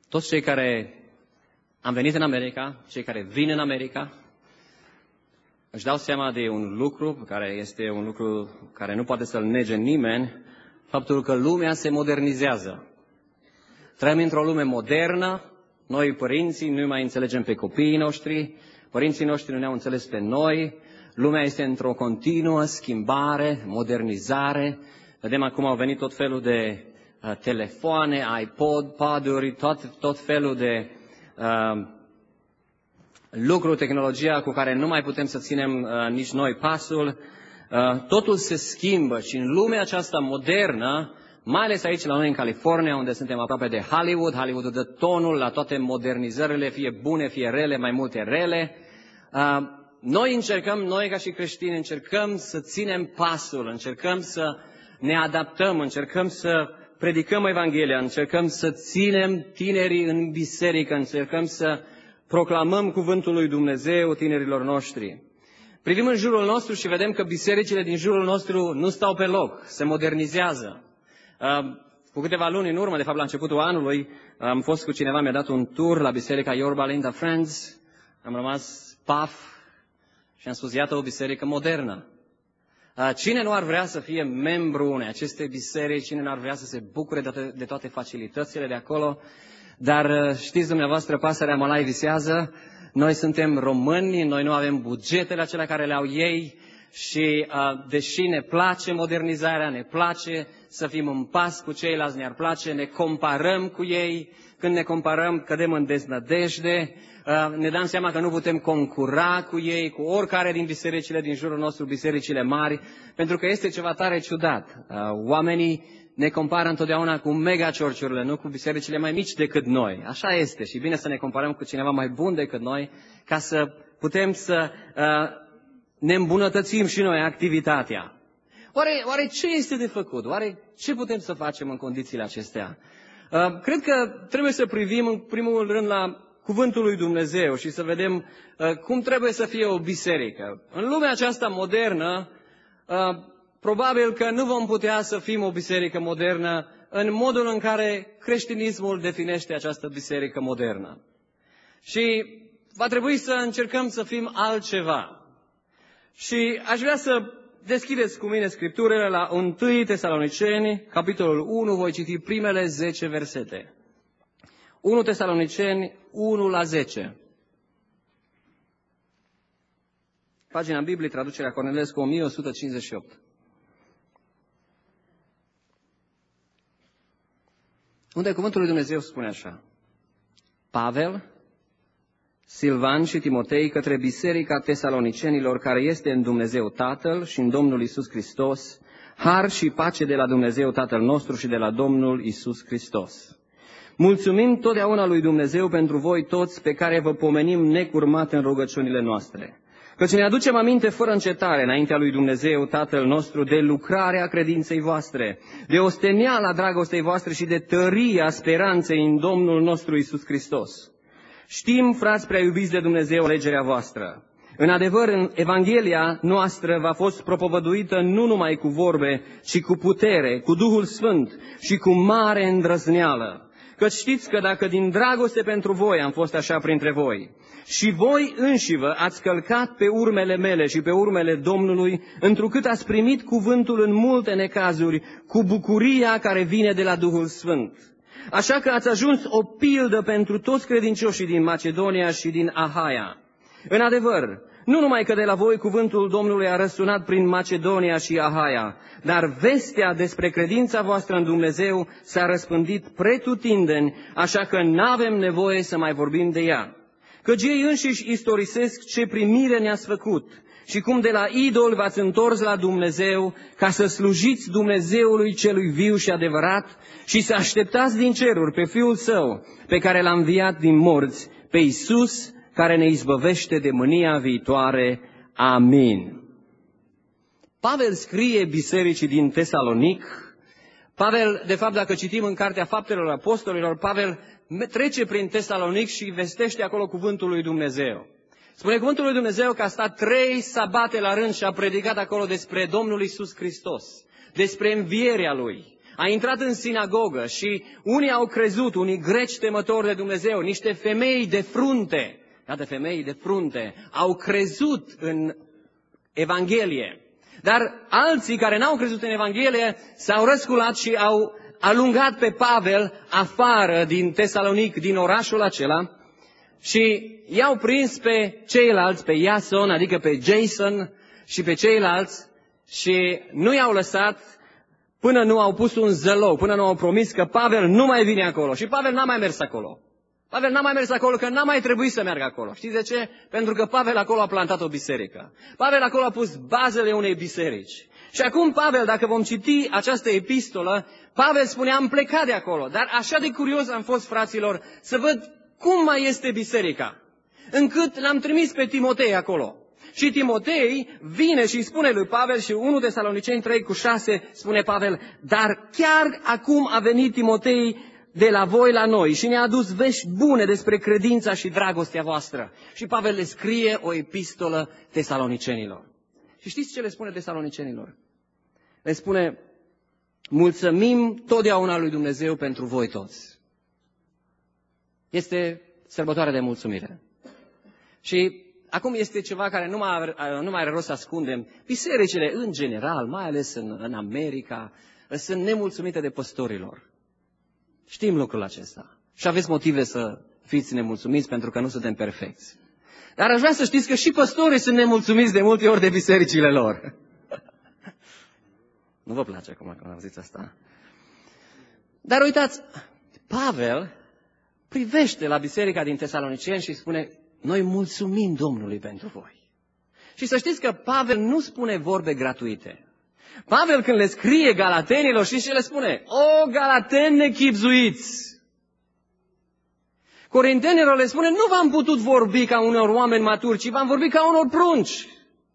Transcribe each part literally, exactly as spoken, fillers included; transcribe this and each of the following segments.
toți cei care am venit în America, cei care vin în America, își dau seama de un lucru care este un lucru care nu poate să-l nege nimeni, faptul că lumea se modernizează. Trăim într-o lume modernă, noi părinții nu mai înțelegem pe copiii noștri, părinții noștri nu ne-au înțeles pe noi, lumea este într-o continuă schimbare, modernizare. Vedem acum au venit tot felul de uh, telefoane, iPod, pad-uri, tot, tot felul de uh, lucruri, tehnologia cu care nu mai putem să ținem uh, nici noi pasul. Uh, totul se schimbă și în lumea aceasta modernă, mai ales aici la noi în California, unde suntem aproape de Hollywood, Hollywoodul dă tonul la toate modernizările, fie bune, fie rele, mai multe rele. Uh, noi încercăm, noi ca și creștini, încercăm să ținem pasul, încercăm să ne adaptăm, încercăm să predicăm Evanghelia, încercăm să ținem tinerii în biserică, încercăm să proclamăm cuvântul lui Dumnezeu tinerilor noștri. Privim în jurul nostru și vedem că bisericile din jurul nostru nu stau pe loc, se modernizează. Cu câteva luni în urmă, de fapt la începutul anului, am fost cu cineva, mi-a dat un tur la biserica Yorba Linda Friends, am rămas paf și am spus, iată o biserică modernă. Cine nu ar vrea să fie membru unei acestei biserici, cine nu ar vrea să se bucure de toate, de toate facilitățile de acolo? Dar știți dumneavoastră, pasărea mălai visează, noi suntem români, noi nu avem bugetele acelea care le au ei și deși ne place modernizarea, ne place să fim în pas cu ceilalți, ne-ar place, ne comparăm cu ei, când ne comparăm cădem în deznădejde, ne dăm seama că nu putem concura cu ei, cu oricare din bisericile din jurul nostru, bisericile mari, pentru că este ceva tare ciudat. Oamenii ne compară întotdeauna cu mega-church-urile, nu cu bisericile mai mici decât noi. Așa este și bine să ne comparăm cu cineva mai bun decât noi, ca să putem să uh, ne îmbunătățim și noi activitatea. Oare, oare ce este de făcut? Oare ce putem să facem în condițiile acestea? Uh, cred că trebuie să privim în primul rând la cuvântul lui Dumnezeu și să vedem uh, cum trebuie să fie o biserică. În lumea aceasta modernă, uh, probabil că nu vom putea să fim o biserică modernă în modul în care creștinismul definește această biserică modernă. Și va trebui să încercăm să fim altceva. Și aș vrea să deschideți cu mine Scripturile la întâi Tesaloniceni, capitolul unu, voi citi primele zece versete. unu Tesaloniceni unu la zece. Pagina Bibliei, traducerea Cornelescu, o mie o sută cincizeci și opt. Unde cuvântul lui Dumnezeu spune așa: Pavel, Silvan și Timotei către biserica tesalonicenilor care este în Dumnezeu Tatăl și în Domnul Iisus Hristos, har și pace de la Dumnezeu Tatăl nostru și de la Domnul Iisus Hristos. Mulțumim totdeauna lui Dumnezeu pentru voi toți pe care vă pomenim necurmat în rugăciunile noastre. Căci ne aducem aminte fără încetare înaintea lui Dumnezeu Tatăl nostru de lucrarea credinței voastre, de osteniala dragostei voastre și de tăria speranței în Domnul nostru Iisus Hristos. Știm, frați prea iubiți de Dumnezeu, alegerea voastră. În adevăr, în Evanghelia noastră v-a fost propovăduită nu numai cu vorbe, ci cu putere, cu Duhul Sfânt și cu mare îndrăzneală. Căci știți că dacă din dragoste pentru voi am fost așa printre voi, și voi înșivă ați călcat pe urmele mele și pe urmele Domnului, întrucât ați primit cuvântul în multe necazuri, cu bucuria care vine de la Duhul Sfânt. Așa că ați ajuns o pildă pentru toți credincioșii din Macedonia și din Ahaia. În adevăr, nu numai că de la voi cuvântul Domnului a răsunat prin Macedonia și Ahaia, dar vestea despre credința voastră în Dumnezeu s-a răspândit pretutindeni, așa că n-avem nevoie să mai vorbim de ea. Căci ei înșiși istorisesc ce primire ne-ați făcut și cum de la idol v-ați întors la Dumnezeu ca să slujiți Dumnezeului celui viu și adevărat și să așteptați din ceruri pe Fiul Său, pe care L-a înviat din morți, pe Iisus, care ne izbăvește de mânia viitoare. Amin. Pavel scrie bisericii din Tesalonic. Pavel, de fapt, dacă citim în Cartea Faptelor Apostolilor, Pavel trece prin Tesalonic și vestește acolo cuvântul lui Dumnezeu. Spune cuvântul lui Dumnezeu că a stat trei sabate la rând și a predicat acolo despre Domnul Iisus Hristos, despre învierea Lui. a intrat în sinagogă și unii au crezut, unii greci temători de Dumnezeu, niște femei de frunte, iată femei de frunte, au crezut în Evanghelie. Dar alții care n-au crezut în Evanghelie s-au răsculat și au alungat pe Pavel afară din Tesalonic, din orașul acela, și i-au prins pe ceilalți, pe Iason, adică pe Jason și pe ceilalți, și nu i-au lăsat până nu au pus un zălou, până nu au promis că Pavel nu mai vine acolo. Și Pavel n-a mai mers acolo. Pavel n-a mai mers acolo, că n-a mai trebuit să meargă acolo. Știți de ce? Pentru că Pavel acolo a plantat o biserică. Pavel acolo a pus bazele unei biserici. Și acum Pavel, dacă vom citi această epistolă, Pavel spunea, am plecat de acolo. Dar așa de curios am fost, fraților, să văd cum mai este biserica, încât l-am trimis pe Timotei acolo. Și Timotei vine și îi spune lui Pavel, și unu Tesaloniceni trei cu șase spune Pavel, dar chiar acum a venit Timotei de la voi la noi și ne-a adus vești bune despre credința și dragostea voastră. Și Pavel le scrie o epistolă tesalonicenilor. Și știți ce le spune tesalonicenilor? Le spune, mulțumim totdeauna lui Dumnezeu pentru voi toți. Este sărbătoarea de mulțumire. Și acum este ceva care nu mai, nu mai are rost să ascundem. Bisericile, în general, mai ales în, în America, sunt nemulțumite de păstorilor. Știm lucrul acesta. Și aveți motive să fiți nemulțumiți pentru că nu suntem perfecți. Dar aș vrea să știți că și păstorii sunt nemulțumiți de multe ori de bisericile lor. Nu vă place acum când auziți asta? Dar uitați, Pavel privește la biserica din Tesaloniceni și spune, noi mulțumim Domnului pentru voi. Și să știți că Pavel nu spune vorbe gratuite. Pavel când le scrie galatenilor, știți ce le spune? O, galateni nechibzuiți! Corintenilor le spune, nu v-am putut vorbi ca unor oameni maturi, ci v-am vorbit ca unor prunci.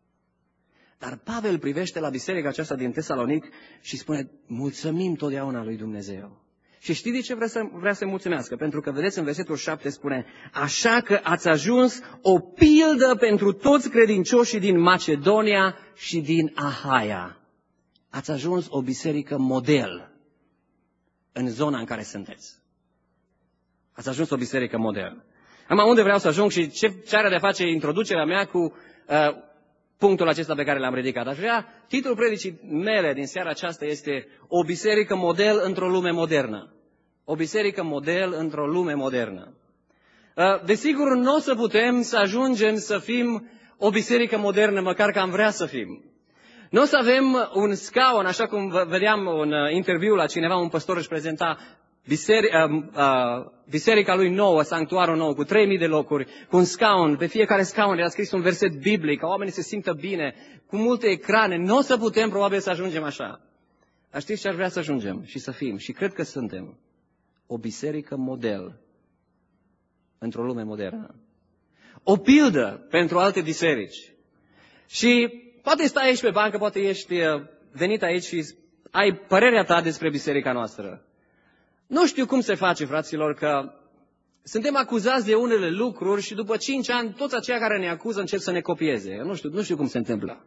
Dar Pavel privește la biserica aceasta din Tesalonic și spune, mulțumim totdeauna lui Dumnezeu. Și știți de ce vrea să, vrea să mulțumească? Pentru că, vedeți, în versetul șapte spune, așa că ați ajuns o pildă pentru toți credincioșii din Macedonia și din Ahaia. Ați ajuns o biserică model în zona în care sunteți. Ați ajuns o biserică model. Acum, unde vreau să ajung și ce, ce are de face introducerea mea cu uh, punctul acesta pe care l-am ridicat? Aș vrea, titlul predicii mele din seara aceasta este o biserică model într-o lume modernă. O biserică model într-o lume modernă. Uh, desigur, nu o să putem să ajungem să fim o biserică modernă, măcar că am vrea să fim. Nu o să avem un scaun, așa cum vedeam un interviu la cineva, un păstor își prezenta biserica, uh, uh, biserica lui nouă, sanctuarul nou, cu trei mii de locuri, cu un scaun, pe fiecare scaun era scris un verset biblic, ca oamenii să se simtă bine, cu multe ecrane. Nu o să putem probabil să ajungem așa. Dar știți ce ar vrea să ajungem și să fim? Și cred că suntem o biserică model într-o lume modernă. O pildă pentru alte biserici. Și poate stai aici pe bancă, poate ești venit aici și ai părerea ta despre biserica noastră. Nu știu cum se face, fraților, că suntem acuzați de unele lucruri și după cinci ani toți aceia care ne acuză încep să ne copieze. Eu nu știu, nu știu cum se întâmplă.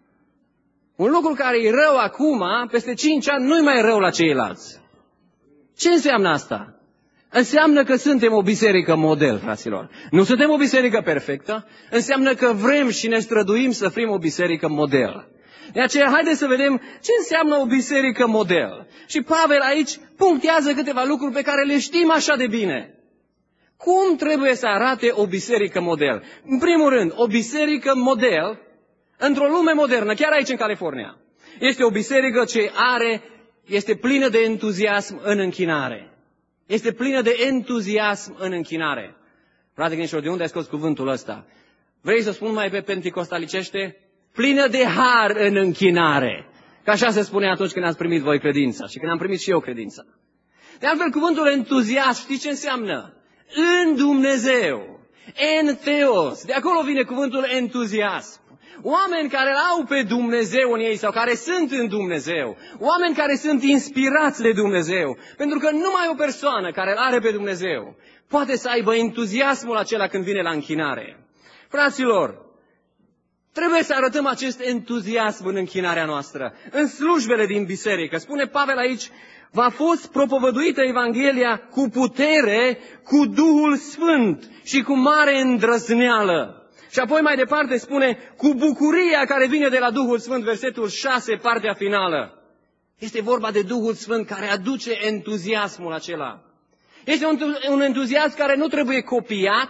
Un lucru care e rău acum, peste cinci ani nu-i mai rău la ceilalți. Ce înseamnă asta? Înseamnă că suntem o biserică model, fraților. Nu suntem o biserică perfectă, înseamnă că vrem și ne străduim să fim o biserică model. De aceea, haideți să vedem ce înseamnă o biserică model. Și Pavel aici punctează câteva lucruri pe care le știm așa de bine. Cum trebuie să arate o biserică model? În primul rând, o biserică model, într-o lume modernă, chiar aici în California, este o biserică ce are, este plină de entuziasm în închinare. Este plină de entuziasm în închinare. Frate Grinșor, de unde ai scos cuvântul ăsta? Vrei să spun mai pe penticostalicește? Plină de har în închinare. Că așa se spune atunci când ați primit voi credința și când am primit și eu credința. De altfel, cuvântul entuziasm, știți ce înseamnă? În Dumnezeu. En Theos. De acolo vine cuvântul entuziasm. Oameni care au pe Dumnezeu în ei sau care sunt în Dumnezeu. Oameni care sunt inspirați de Dumnezeu. Pentru că numai o persoană care îl are pe Dumnezeu poate să aibă entuziasmul acela când vine la închinare. Fraților, Trebuie să arătăm acest entuziasm în închinarea noastră, în slujbele din biserică. Spune Pavel aici, v-a fost propovăduită Evanghelia cu putere, cu Duhul Sfânt și cu mare îndrăzneală. Și apoi mai departe spune, cu bucuria care vine de la Duhul Sfânt, versetul șase, partea finală. Este vorba de Duhul Sfânt care aduce entuziasmul acela. Este un, un entuziasm care nu trebuie copiat,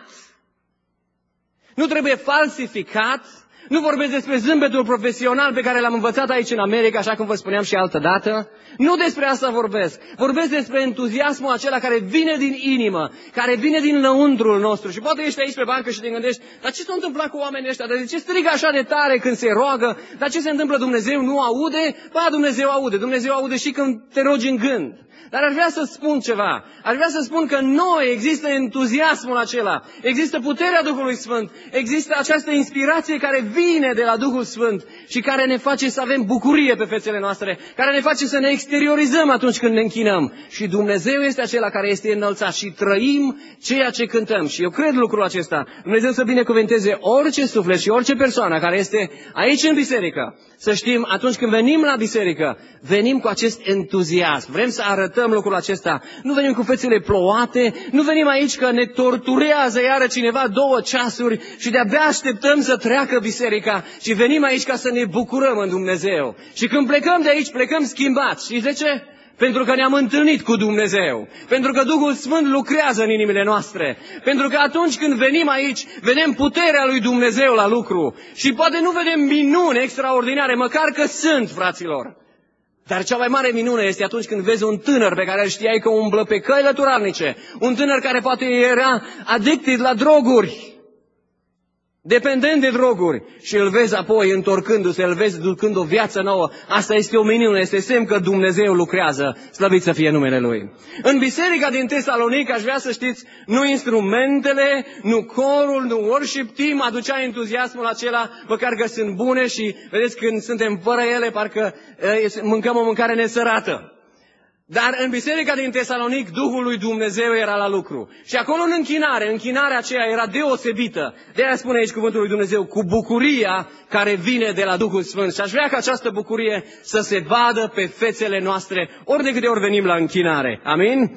nu trebuie falsificat. Nu vorbesc despre zâmbetul profesional pe care l-am învățat aici în America, așa cum vă spuneam și altă dată. Nu despre asta vorbesc. Vorbesc despre entuziasmul acela care vine din inimă, care vine din lăuntrul nostru. Și poate ești aici pe bancă și te gândești, dar ce s-a întâmplat cu oamenii ăștia? De ce strigă așa de tare când se roagă? Dar ce se întâmplă? Dumnezeu nu aude? Ba, Dumnezeu aude. Dumnezeu aude și când te rogi în gând. Dar aș vrea să spun ceva. Aș vrea să spun că în noi există entuziasmul acela. Există puterea Duhului Sfânt. Există această inspirație care vine de la Duhul Sfânt și care ne face să avem bucurie pe fețele noastre, care ne face să ne exteriorizăm atunci când ne închinăm. Și Dumnezeu este acela care este înălțat și trăim ceea ce cântăm. Și eu cred lucrul acesta. Dumnezeu să binecuvânteze orice suflet și orice persoană care este aici în biserică. Să știm, atunci când venim la biserică, venim cu acest entuziasm. Vrem să arătăm lucrul acesta. Nu venim cu fețele plouate, nu venim aici că ne torturează iară cineva două ceasuri și de-abia așteptăm să treacă biserica, ci venim aici ca să ne bucurăm în Dumnezeu. Și când plecăm de aici, plecăm schimbați. Știți de ce? Pentru că ne-am întâlnit cu Dumnezeu. Pentru că Duhul Sfânt lucrează în inimile noastre. Pentru că atunci când venim aici, vedem puterea lui Dumnezeu la lucru. Și poate nu vedem minuni extraordinare, măcar că sunt, fraților. Dar cea mai mare minune este atunci când vezi un tânăr pe care îl știai că umblă pe căi lăturalnice. Un tânăr care poate era addicted la droguri, dependent de droguri, și îl vezi apoi întorcându-se, îl vezi ducând o viață nouă. Asta este o minune, este semn că Dumnezeu lucrează, slăvit să fie numele Lui. În biserica din Tesalonic, aș vrea să știți, nu instrumentele, nu corul, nu worship team aducea entuziasmul acela, măcar că sunt bune și vedeți când suntem fără ele, parcă e, mâncăm o mâncare nesărată. Dar în biserica din Tesalonic, Duhul lui Dumnezeu era la lucru. Și acolo în închinare, închinarea aceea era deosebită. De aia spune aici cuvântul lui Dumnezeu, cu bucuria care vine de la Duhul Sfânt. Și aș vrea ca această bucurie să se vadă pe fețele noastre, ori de câte ori venim la închinare. Amin?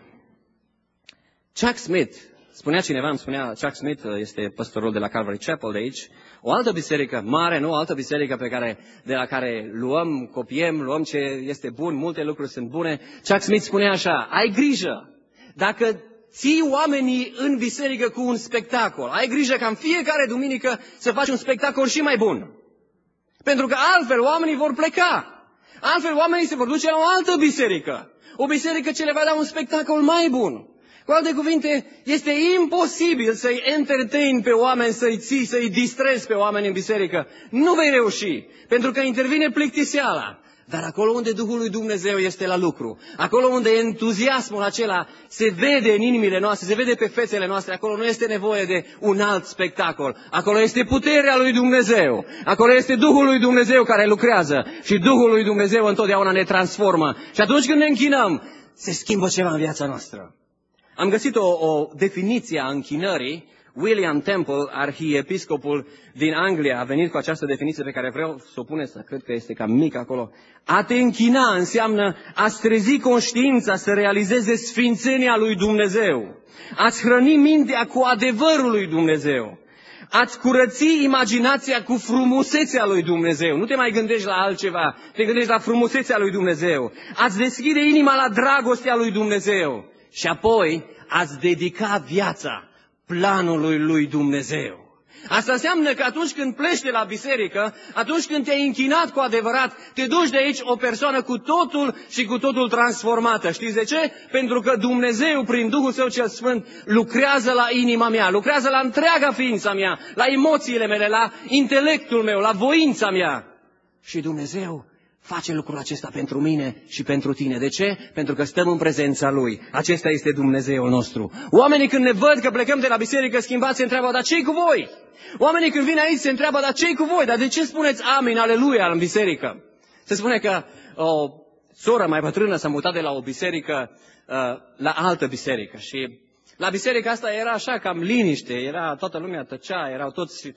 Chuck Smith, spunea cineva, îmi spunea, Chuck Smith este păstorul de la Calvary Chapel de aici, o altă biserică mare, nu o altă biserică pe care, de la care luăm, copiem, luăm ce este bun, multe lucruri sunt bune. Chuck Smith spunea așa, ai grijă, dacă ții oamenii în biserică cu un spectacol, ai grijă ca în fiecare duminică să faci un spectacol și mai bun. Pentru că altfel oamenii vor pleca, altfel oamenii se vor duce la o altă biserică, o biserică ce le va da un spectacol mai bun. Cu alte cuvinte, este imposibil să-i entertain pe oameni, să-i ții, să-i distrezi pe oameni în biserică. Nu vei reuși, pentru că intervine plictiseala. Dar acolo unde Duhul lui Dumnezeu este la lucru, acolo unde entuziasmul acela se vede în inimile noastre, se vede pe fețele noastre, acolo nu este nevoie de un alt spectacol. Acolo este puterea lui Dumnezeu, acolo este Duhul lui Dumnezeu care lucrează și Duhul lui Dumnezeu întotdeauna ne transformă. Și atunci când ne închinăm, se schimbă ceva în viața noastră. Am găsit o, o definiție a închinării. William Temple, arhiepiscopul din Anglia, a venit cu această definiție pe care vreau să o puneți, cred că este cam mic acolo. A te închina înseamnă a-ți trezi conștiința să realizeze sfințenia lui Dumnezeu, a-ți hrăni mintea cu adevărul lui Dumnezeu, a-ți curăți imaginația cu frumusețea lui Dumnezeu. Nu te mai gândești la altceva, te gândești la frumusețea lui Dumnezeu, a-ți deschide inima la dragostea lui Dumnezeu. Și apoi ați dedica viața planului lui Dumnezeu. Asta înseamnă că atunci când pleci de la biserică, atunci când te-ai închinat cu adevărat, te duci de aici o persoană cu totul și cu totul transformată. Știți de ce? Pentru că Dumnezeu, prin Duhul Său cel Sfânt, lucrează la inima mea, lucrează la întreaga ființa mea, la emoțiile mele, la intelectul meu, la voința mea. Și Dumnezeu face lucrul acesta pentru mine și pentru tine. De ce? Pentru că stăm în prezența Lui. Acesta este Dumnezeul nostru. Oamenii când ne văd că plecăm de la biserică schimbați se întreabă, dar ce-i cu voi? Oamenii când vin aici se întreabă, dar ce-i cu voi? Dar de ce spuneți amin, aleluia în biserică? Se spune că o soră mai bătrână s-a mutat de la o biserică uh, la altă biserică și la biserica asta era așa cam liniște, era, toată lumea tăcea, erau toți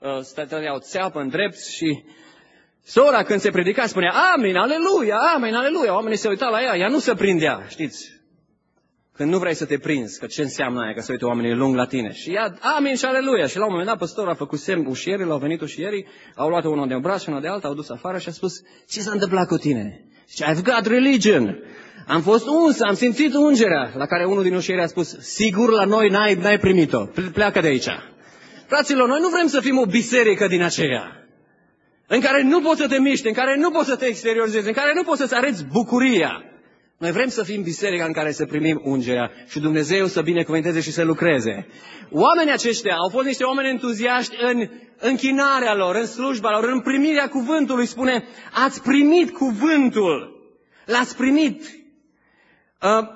stăteau țeapă în drept și sora când se predica spunea amin, aleluia, amin, aleluia. Oamenii se uitau la ea, ea nu se prindea, știți? Când nu vrei să te prinzi, că ce înseamnă aia, că se uită oamenii lung la tine. Și ea, amin și aleluia. Și la un moment dat păstorul a făcut semn ușierii, au venit ușierii, au luat unul de un braț și unul de alta, au dus afară și a spus, ce s-a întâmplat cu tine? Zice, I've got religion. Am fost uns, am simțit ungerea. La care unul din ușieri a spus, sigur la noi n-ai, n-ai primit-o, pleacă de aici. Fraților, noi nu vrem să fim o biserică din aceea, în care nu poți să te miști, în care nu poți să te exteriorizezi, în care nu poți să-ți arăți bucuria. Noi vrem să fim biserica în care să primim ungerea și Dumnezeu să binecuvânteze și să lucreze. Oamenii aceștia au fost niște oameni entuziaști în închinarea lor, în slujba lor, în primirea cuvântului. Spune, ați primit cuvântul, l-ați primit. Uh,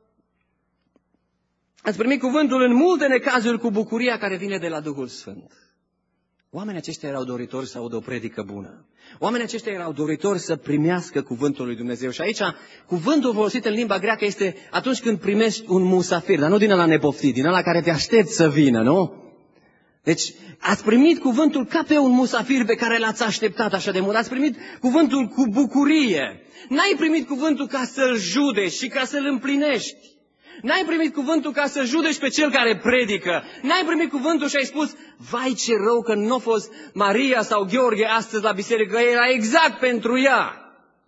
ați primit cuvântul în multe necazuri cu bucuria care vine de la Duhul Sfânt. Oamenii aceștia erau doritori să audă o predică bună. Oamenii aceștia erau doritori să primească cuvântul lui Dumnezeu. Și aici, cuvântul folosit în limba greacă este atunci când primești un musafir, dar nu din ăla nepoftit, din ăla care te aștepți să vină, nu? Deci, ați primit cuvântul ca pe un musafir pe care l-ați așteptat așa de mult. Ați primit cuvântul cu bucurie. N-ai primit cuvântul ca să-l judeci și ca să-l împlinești. N-ai primit cuvântul ca să judeci pe cel care predică. N-ai primit cuvântul și ai spus, vai ce rău că nu a fost Maria sau Gheorghe astăzi la biserică, că era exact pentru ea.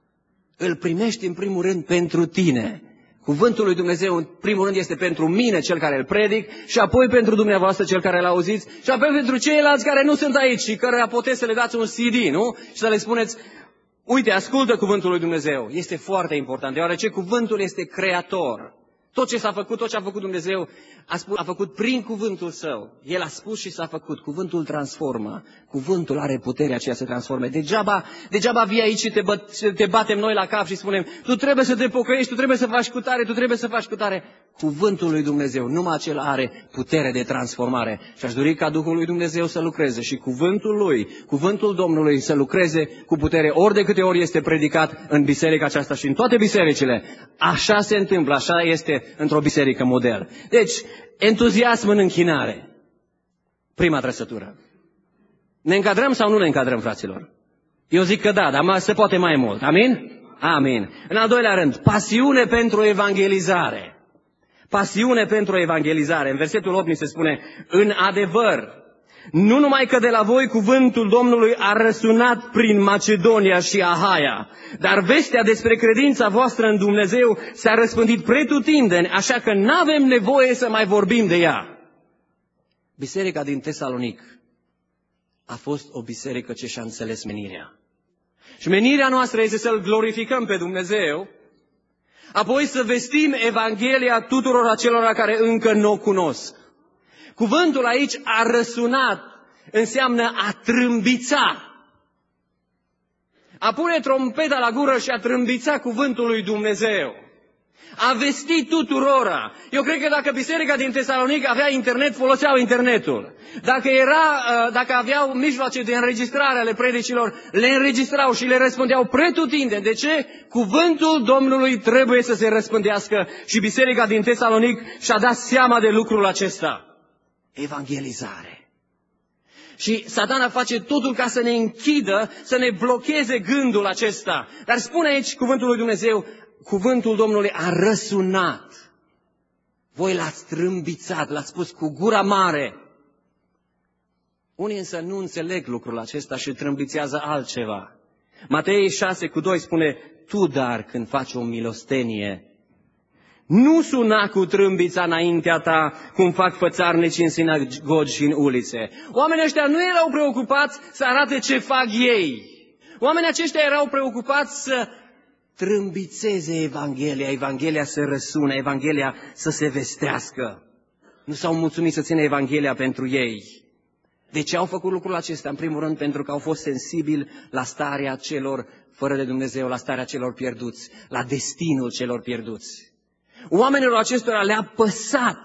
Îl primești în primul rând pentru tine. Cuvântul lui Dumnezeu în primul rând este pentru mine, cel care îl predic, și apoi pentru dumneavoastră, cel care îl auziți, și apoi pentru ceilalți care nu sunt aici și cărora puteți să le dați un C D, nu? Și să le spuneți, uite, ascultă cuvântul lui Dumnezeu. Este foarte important, deoarece cuvântul este creator. Tot ce s-a făcut, tot ce a făcut Dumnezeu, a, spus, a făcut prin cuvântul Său. El a spus și s-a făcut. Cuvântul transformă. Cuvântul are puterea aceea să transforme. Degeaba, degeaba vii aici și te, bă, te batem noi la cap și spunem, tu trebuie să te pocăiești, tu trebuie să faci cu tare, tu trebuie să faci cu tare. Cuvântul lui Dumnezeu, numai acela are putere de transformare. Și aș dori ca Duhul lui Dumnezeu să lucreze și cuvântul Lui, cuvântul Domnului să lucreze cu putere ori de câte ori este predicat în biserica aceasta și în toate bisericile. Așa se întâmplă, așa este într-o biserică model. Deci, entuziasm în închinare. Prima trăsătură. Ne încadrăm sau nu ne încadrăm, fraților? Eu zic că da, dar mai, se poate mai mult. Amin? Amin. În al doilea rând, pasiune pentru evangelizare. Pasiune pentru evangelizare. În versetul opt ni se spune, în adevăr, nu numai că de la voi cuvântul Domnului a răsunat prin Macedonia și Ahaia, dar vestea despre credința voastră în Dumnezeu s-a răspândit pretutindeni, așa că n-avem nevoie să mai vorbim de ea. Biserica din Tesalonic a fost o biserică ce și-a înțeles menirea. Și menirea noastră este să-L glorificăm pe Dumnezeu, apoi să vestim Evanghelia tuturor acelora care încă nu o cunosc. Cuvântul aici a răsunat înseamnă a trâmbița. A pune trompeta la gură și a trâmbița cuvântul lui Dumnezeu. A vestit tuturora. Eu cred că dacă biserica din Tesalonic avea internet, foloseau internetul. Dacă, era, dacă aveau mijloace de înregistrare ale predicilor, le înregistrau și le răspundeau pretutindeni. De ce? Cuvântul Domnului trebuie să se răspândească și biserica din Tesalonic și-a dat seama de lucrul acesta. Evangelizare. Și Satana face totul ca să ne închidă, să ne blocheze gândul acesta. Dar spune aici cuvântul lui Dumnezeu, cuvântul Domnului a răsunat. Voi l-ați trâmbițat, l-ați spus cu gura mare. Unii însă nu înțeleg lucrul acesta și trâmbițează altceva. Matei șase cu doi spune, tu dar când faci o milostenie, nu suna cu trâmbița înaintea ta, cum fac fățarnici în sinagogi și în ulițe. Oamenii ăștia nu erau preocupați să arate ce fac ei. Oamenii aceștia erau preocupați să trâmbițeze Evanghelia, Evanghelia să răsună, Evanghelia să se vestească. Nu s-au mulțumit să țină Evanghelia pentru ei. De ce au făcut lucrul acesta? În primul rând pentru că au fost sensibili la starea celor fără de Dumnezeu, la starea celor pierduți, la destinul celor pierduți. Oamenilor acestora le-a păsat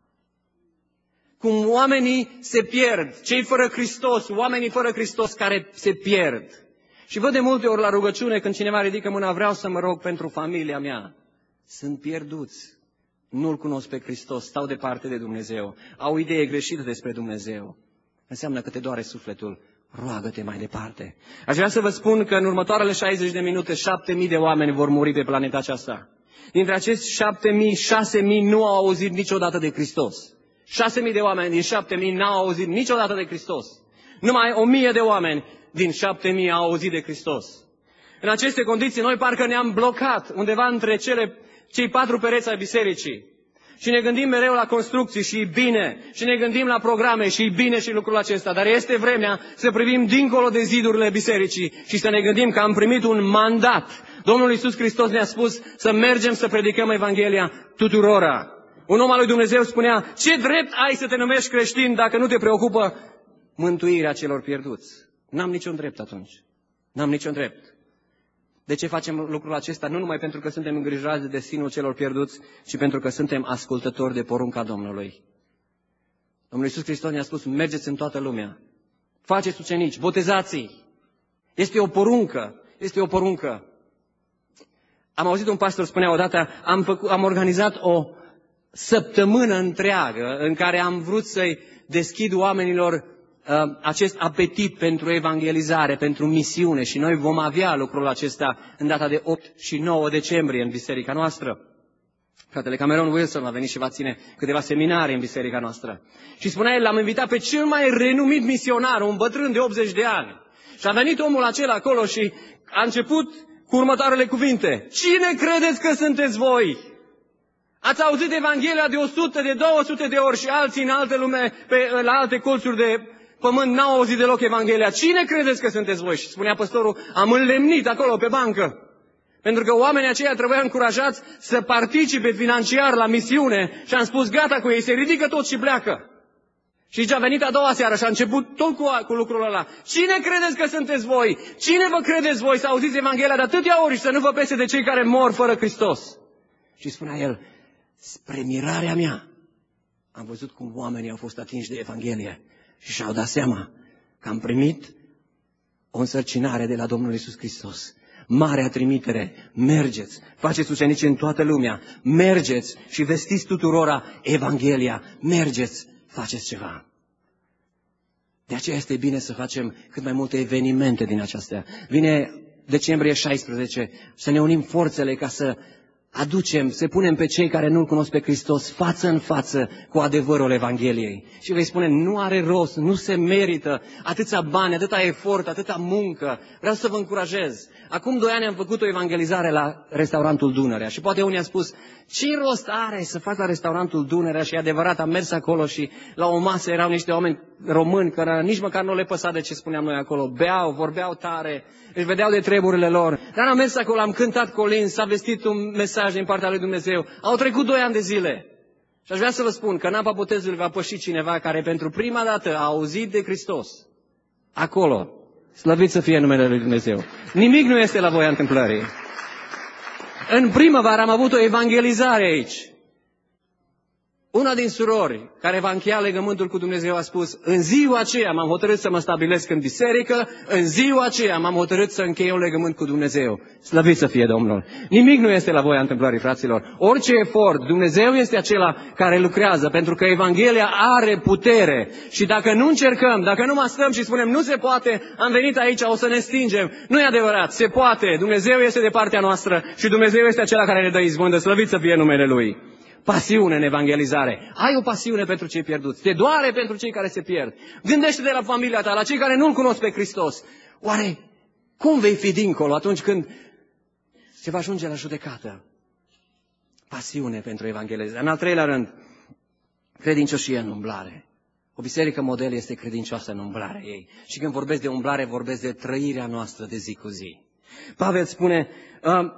cum oamenii se pierd, cei fără Hristos, oamenii fără Hristos care se pierd. Și văd de multe ori la rugăciune când cineva ridică mâna, vreau să mă rog pentru familia mea. Sunt pierduți, nu-L cunosc pe Hristos, stau departe de Dumnezeu, au idee greșite despre Dumnezeu. înseamnă că te doare sufletul. Roagă-te mai departe. Aș vrea să vă spun că în următoarele șaizeci de minute, șapte mii de oameni vor muri pe planeta aceasta. Dintre acești șapte mii, șase mii nu au auzit niciodată de Hristos. șase mii de oameni din șapte mii n-au auzit niciodată de Hristos. Numai o mie de oameni din șapte mii au auzit de Hristos. În aceste condiții, noi parcă ne-am blocat undeva între cele, cei patru pereți ai bisericii. Și ne gândim mereu la construcții și e bine. Și ne gândim la programe și e bine și lucrul acesta. Dar este vremea să privim dincolo de zidurile bisericii și să ne gândim că am primit un mandat. Domnul Iisus Hristos ne-a spus să mergem să predicăm Evanghelia tuturora. Un om al lui Dumnezeu spunea, ce drept ai să te numești creștin dacă nu te preocupă mântuirea celor pierduți? N-am niciun drept atunci. N-am niciun drept. De ce facem lucrul acesta? Nu numai pentru că suntem îngrijorați de destinul celor pierduți, ci pentru că suntem ascultători de porunca Domnului. Domnul Iisus Hristos ne-a spus, mergeți în toată lumea, faceți ucenici, botezați-i. Este o poruncă, este o poruncă. Am auzit un pastor spunea odată, am, făcut, am organizat o săptămână întreagă în care am vrut să-i deschid oamenilor acest apetit pentru evangelizare, pentru misiune și noi vom avea lucrul acesta în data de opt și nouă decembrie în biserica noastră. Fratele Cameron Wilson va veni și va ține câteva seminarii în biserica noastră. Și spunea el, l-am invitat pe cel mai renumit misionar, un bătrân de optzeci de ani. Și a venit omul acela acolo și a început cu următoarele cuvinte. Cine credeți că sunteți voi? Ați auzit Evanghelia de o sută, de două sute de ori și alții în alte lume, pe, la alte colțuri de pământ n-au auzit deloc Evanghelia. Cine credeți că sunteți voi? Și spunea păstorul, am înlemnit acolo pe bancă. Pentru că oamenii aceia trebuiau încurajați să participe financiar la misiune și am spus gata cu ei, se ridică tot și pleacă. Și a venit a doua seară și a început tot cu, cu lucrul ăla. Cine credeți că sunteți voi? Cine vă credeți voi să auziți Evanghelia de atâtea ori și să nu vă pese de cei care mor fără Hristos? Și spunea el, spre mirarea mea, am văzut cum oamenii au fost atinși de Evanghelie și și-au dat seama că am primit o însărcinare de la Domnul Iisus Hristos. Marea trimitere, mergeți, faceți ucenici în toată lumea, mergeți și vestiți tuturora Evanghelia, mergeți, faceți ceva. De aceea este bine să facem cât mai multe evenimente din acestea. Vine decembrie șaisprezece, să ne unim forțele ca să aducem, să punem pe cei care nu-L cunosc pe Hristos față în față cu adevărul Evangheliei. Și vei spune, nu are rost, nu se merită atâția bani, atâta efort, atâta muncă. Vreau să vă încurajez. Acum doi ani am făcut o evangelizare la restaurantul Dunărea și poate unii au spus, ce rost are să fac la restaurantul Dunărea? Și e adevărat, am mers acolo și la o masă erau niște oameni români care nici măcar nu le păsa de ce spuneam noi acolo. Beau, vorbeau tare, își vedeau de treburile lor. Dar am mers acolo, am cântat colin, s-a vestit un mesaj din partea lui Dumnezeu. Au trecut doi ani de zile. Și aș vrea să vă spun că în apa botezului va păși cineva care pentru prima dată a auzit de Hristos. Acolo. Slăvit să fie numele lui Dumnezeu. Nimic nu este la voia întâmplării. În primăvară am avut o evangelizare aici. Una din surori care va încheia legământul cu Dumnezeu a spus, în ziua aceea m-am hotărât să mă stabilesc în biserică, în ziua aceea m-am hotărât să închei un legământ cu Dumnezeu. Slăvit să fie Domnul. Nimic nu este la voia întâmplării, fraților. Orice efort, Dumnezeu este acela care lucrează, pentru că Evanghelia are putere. Și dacă nu încercăm, dacă nu mai stăm și spunem, nu se poate, am venit aici, o să ne stingem. Nu e adevărat, se poate. Dumnezeu este de partea noastră și Dumnezeu este acela care ne dă izbândă. Slăvit să fie numele Lui. Pasiune în evangelizare. Ai o pasiune pentru cei pierduți. Te doare pentru cei care se pierd. Gândește-te la familia ta, la cei care nu-L cunosc pe Hristos. Oare cum vei fi dincolo atunci când se va ajunge la judecată? Pasiune pentru evangelizare. În al treilea rând, credincioșie în umblare. O biserică model este credincioasă în umblarea ei. Și când vorbesc de umblare, vorbesc de trăirea noastră de zi cu zi. Pavel spune... Uh,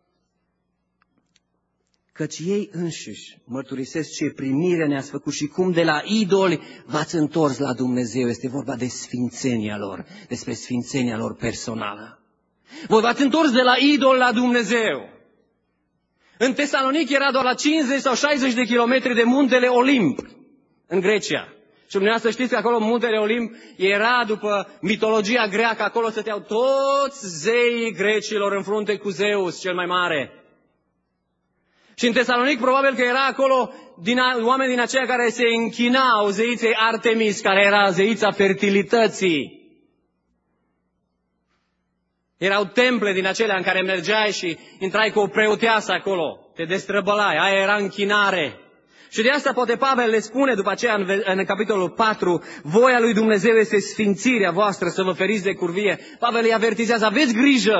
căci ei înșiși mărturisesc ce primire ne-ați făcut și cum de la idoli v-ați întors la Dumnezeu. Este vorba de sfințenia lor, despre sfințenia lor personală. Voi v-ați întors de la idol la Dumnezeu. În Tesalonic era doar la cincizeci sau șaizeci de kilometri de muntele Olimp, în Grecia. Și dumneavoastră știți că acolo muntele Olimp era, după mitologia greacă, acolo stăteau toți zeii grecilor în frunte cu Zeus cel mai mare. Și în Tesalonic probabil că era acolo din a, oameni din aceia care se închinau zeiței Artemis, care era zeița fertilității. Erau temple din acelea în care mergeai și intrai cu o preoteasă acolo, te destrăbălai, aia era închinare. Și de asta poate Pavel le spune după aceea în, în capitolul patru, voia lui Dumnezeu este sfințirea voastră, să vă feriți de curvie. Pavel îi avertizează, aveți grijă!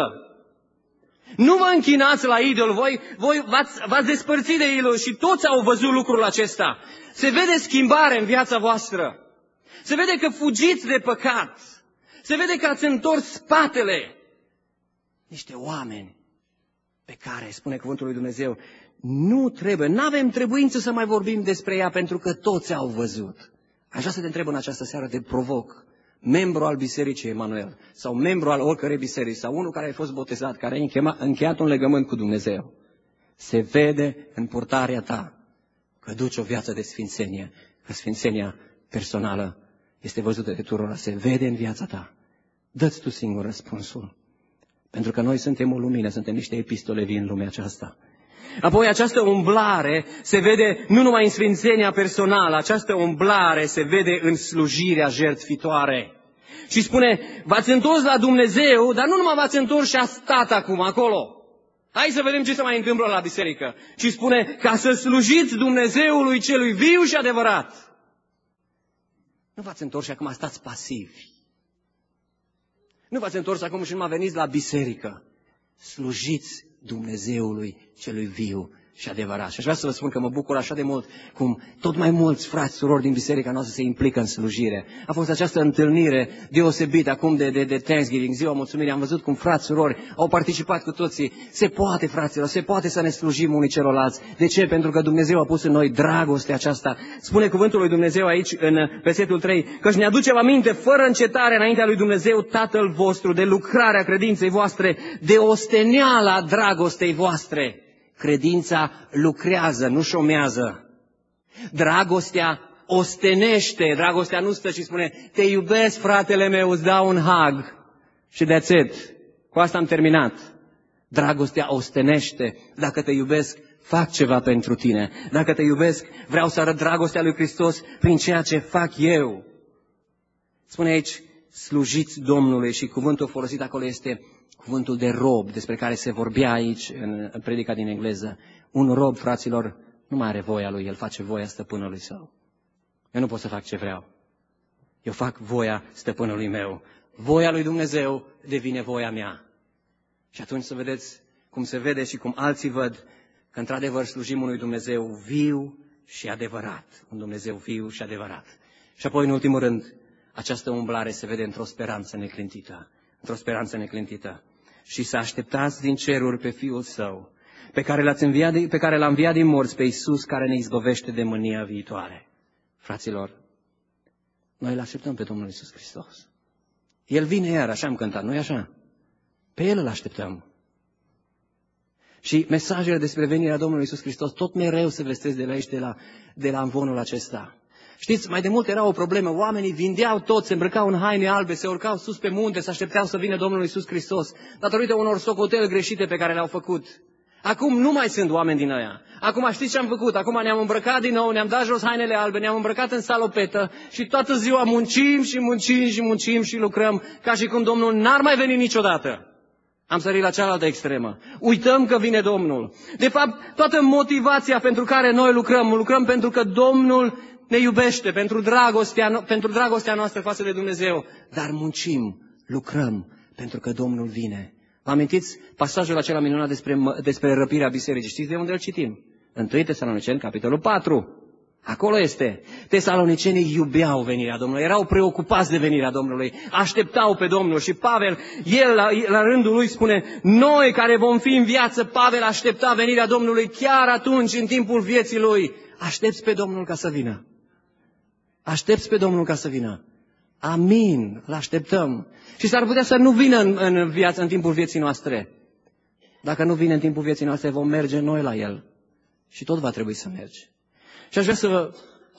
Nu vă închinați la idol, voi, voi v-ați, v-ați despărțit de idol și toți au văzut lucrul acesta. Se vede schimbare în viața voastră. Se vede că fugiți de păcat. Se vede că ați întors spatele. Niște oameni pe care, spune cuvântul lui Dumnezeu, nu trebuie, n-avem trebuință să mai vorbim despre ea pentru că toți au văzut. Aș vrea să te întreb în această seară, te provoc, membru al Bisericii Emanuel sau membru al oricărei biserici sau unul care a fost botezat, care a încheiat un legământ cu Dumnezeu. Se vede în purtarea ta că duci o viață de sfințenie, că sfințenia personală este văzută de tuturor. Se vede în viața ta. Dă-ți tu singur răspunsul. Pentru că noi suntem o lumină, suntem niște epistole vii în lumea aceasta. Apoi această umblare se vede nu numai în sfințenia personală, această umblare se vede în slujirea jertfitoare. Și spune, v-ați întors la Dumnezeu, dar nu numai v-ați întors și a stat acum acolo. Hai să vedem ce se mai întâmplă la biserică. Și spune, ca să slujiți Dumnezeului celui viu și adevărat. Nu v-ați întors și acum stați pasivi. Nu v-ați întors acum și numai veniți la biserică. Slujiți Dumnezeului celui viu și adevărat. Și aș vrea să vă spun că mă bucur așa de mult cum tot mai mulți frați, surori din biserica noastră se implică în slujire. A fost această întâlnire deosebită acum de, de, de Thanksgiving, ziua mulțumirii. Am văzut cum frați, surori au participat cu toții. Se poate, fraților, se poate să ne slujim unii celorlalți. De ce? Pentru că Dumnezeu a pus în noi dragostea aceasta. Spune cuvântul lui Dumnezeu aici în versetul trei, căci ne aducem aminte fără încetare înaintea lui Dumnezeu Tatăl vostru de lucrarea credinței voastre, de osteneala dragostei voastre. Credința lucrează, nu șomează. Dragostea ostenește, dragostea nu stă și spune, te iubesc, fratele meu, îți dau un hug. Și that's it. Cu asta am terminat. Dragostea ostenește. Dacă te iubesc, fac ceva pentru tine. Dacă te iubesc, vreau să arăt dragostea lui Hristos prin ceea ce fac eu. Spune aici, slujiți Domnului, și cuvântul folosit acolo este cuvântul de rob, despre care se vorbea aici în, în predica din engleză. Un rob, fraților, nu mai are voia lui, el face voia stăpânului său. Eu nu pot să fac ce vreau. Eu fac voia stăpânului meu. Voia lui Dumnezeu devine voia mea. Și atunci să vedeți cum se vede și cum alții văd că într-adevăr slujim unui Dumnezeu viu și adevărat. Un Dumnezeu viu și adevărat. Și apoi, în ultimul rând, această umblare se vede într-o speranță neclintită. Într-o speranță neclintită. Și să așteptați din ceruri pe Fiul Său, pe care l-ați înviat, pe care l-a înviat din morți, pe Iisus, care ne izbăvește de mânia viitoare. Fraților, noi îl așteptăm pe Domnul Iisus Hristos. El vine iar, așa am cântat, nu-i așa? Pe El îl așteptăm. Și mesajele despre venirea Domnului Iisus Hristos tot mereu se vestesc de la aici, de la, de la amvonul acesta. Știți, mai de mult era o problemă, oamenii vindeau tot, se îmbrăcau în haine albe, se urcau sus pe munte, se aștepteau să vină Domnul Iisus Hristos, datorită unor socoteli greșite pe care le-au făcut. Acum nu mai sunt oameni din ăia. Acum știți ce am făcut? Acum ne-am îmbrăcat din nou, ne-am dat jos hainele albe, ne-am îmbrăcat în salopetă și toată ziua muncim și muncim și muncim și lucrăm, ca și cum Domnul n-ar mai veni niciodată. Am sărit la cealaltă extremă. Uităm că vine Domnul. De fapt, toată motivația pentru care noi lucrăm, lucrăm pentru că Domnul ne iubește, pentru dragostea, pentru dragostea noastră față de Dumnezeu. Dar muncim, lucrăm, pentru că Domnul vine. Vă amintiți pasajul acela minunat despre, despre răpirea bisericii? Știți de unde îl citim? întâi Tesaloniceni, capitolul patru. Acolo este. Tesalonicenii iubeau venirea Domnului, erau preocupați de venirea Domnului, așteptau pe Domnul. Și Pavel, el la, la rândul lui spune, noi care vom fi în viață, Pavel aștepta venirea Domnului chiar atunci, în timpul vieții lui. Aștepți pe Domnul ca să vină. Aștepți pe Domnul ca să vină. Amin, l-așteptăm. Și s-ar putea să nu vină în, în viață, în timpul vieții noastre. Dacă nu vine în timpul vieții noastre, vom merge noi la El. Și tot va trebui să mergi. Și aș vrea să vă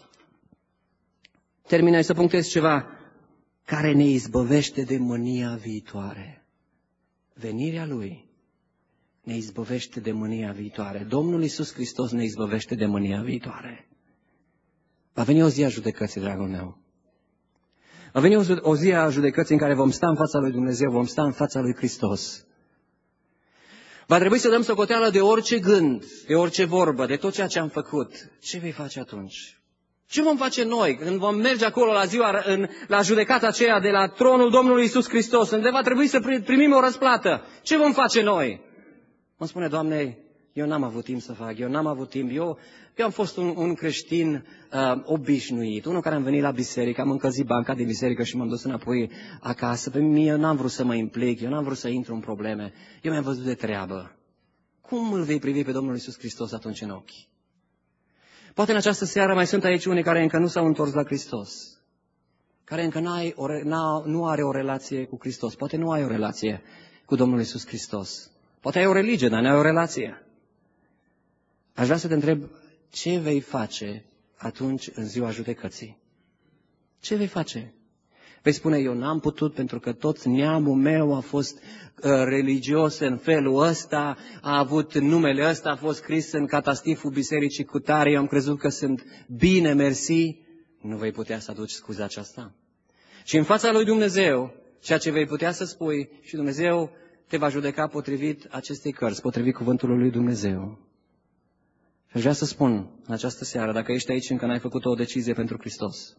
termin și să punctez ceva care ne izbăvește de mânia viitoare. Venirea Lui ne izbăvește de mânia viitoare. Domnul Iisus Hristos ne izbăvește de mânia viitoare. Va veni o zi a judecății, dragul meu. Va veni o zi a judecății în care vom sta în fața lui Dumnezeu, vom sta în fața lui Hristos. Va trebui să dăm socoteală de orice gând, de orice vorbă, de tot ceea ce am făcut. Ce vei face atunci? Ce vom face noi când vom merge acolo la ziua, în, la judecata aceea de la tronul Domnului Iisus Hristos, unde va trebui să primim o răsplată? Ce vom face noi? Vom spune, Doamne, eu n-am avut timp să fac, eu n-am avut timp, eu, eu am fost un, un creștin uh, obișnuit, unul care am venit la biserică, am încălzit banca din biserică și m-am dus înapoi acasă. Pe mine eu n-am vrut să mă implic, eu n-am vrut să intru în probleme, eu mi-am văzut de treabă. Cum îl vei privi pe Domnul Iisus Hristos atunci în ochi? Poate în această seară mai sunt aici unii care încă nu s-au întors la Hristos, care încă n-ai o, nu are o relație cu Hristos, poate nu ai o relație cu Domnul Iisus Hristos. Poate ai o religie, dar nu ai o relație. Aș vrea să te întreb, ce vei face atunci în ziua judecății? Ce vei face? Vei spune, eu n-am putut pentru că tot neamul meu a fost uh, religios în felul ăsta, a avut numele ăsta, a fost scris în catastiful bisericii cu tare, eu am crezut că sunt bine, mersi. Nu vei putea să aduci scuza aceasta. Și în fața lui Dumnezeu, ceea ce vei putea să spui, și Dumnezeu te va judeca potrivit acestei cărți, potrivit cuvântului lui Dumnezeu. Și aș vrea să spun în această seară, dacă ești aici încă n-ai făcut o decizie pentru Hristos,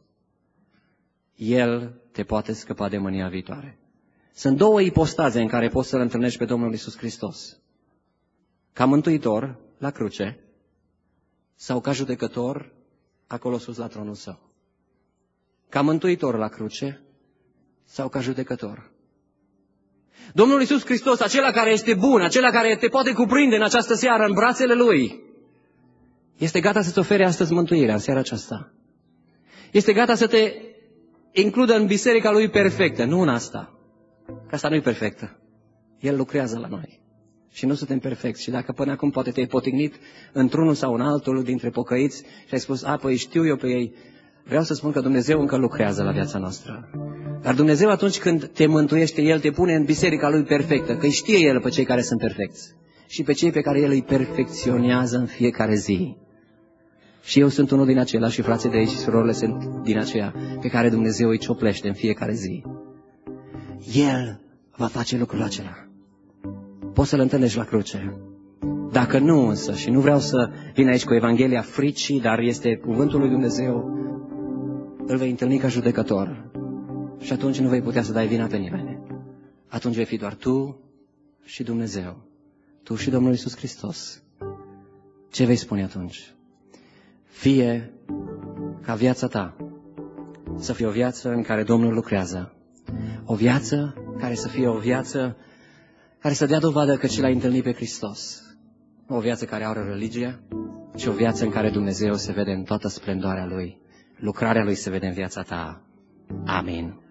El te poate scăpa de mânia viitoare. Sunt două ipostaze în care poți să-L întâlnești pe Domnul Iisus Hristos. Ca mântuitor la cruce sau ca judecător acolo sus la tronul Său. Ca mântuitor la cruce sau ca judecător. Domnul Iisus Hristos, acela care este bun, acela care te poate cuprinde în această seară în brațele Lui, este gata să-ți ofere astăzi mântuirea în seara aceasta. Este gata să te includă în biserica Lui perfectă, nu în asta. Că asta nu e perfectă. El lucrează la noi. Și nu suntem perfecți. Și dacă până acum poate te-ai potignit într-unul sau în altul dintre pocăiți și ai spus, a, păi știu eu pe ei, vreau să spun că Dumnezeu încă lucrează la viața noastră. Dar Dumnezeu atunci când te mântuiește, El te pune în biserica Lui perfectă, că știe El pe cei care sunt perfecți și pe cei pe care El îi perfecționează în fiecare zi. Și eu sunt unul din acela și frații de aici și surorile sunt din aceea pe care Dumnezeu îi cioplește în fiecare zi. El va face lucrul acela. Poți să-L întâlnești la cruce. Dacă nu însă, și nu vreau să vin aici cu Evanghelia fricii, dar este cuvântul lui Dumnezeu, îl vei întâlni ca judecător. Și atunci nu vei putea să dai vina pe nimeni. Atunci vei fi doar tu și Dumnezeu. Tu și Domnul Iisus Hristos. Ce vei spune atunci? Fie ca viața ta să fie o viață în care Domnul lucrează. O viață care să fie o viață care să dea dovadă că ce l-ai întâlnit pe Hristos. O viață care are religie, ci o viață în care Dumnezeu se vede în toată splendoarea Lui. Lucrarea Lui se vede în viața ta. Amin.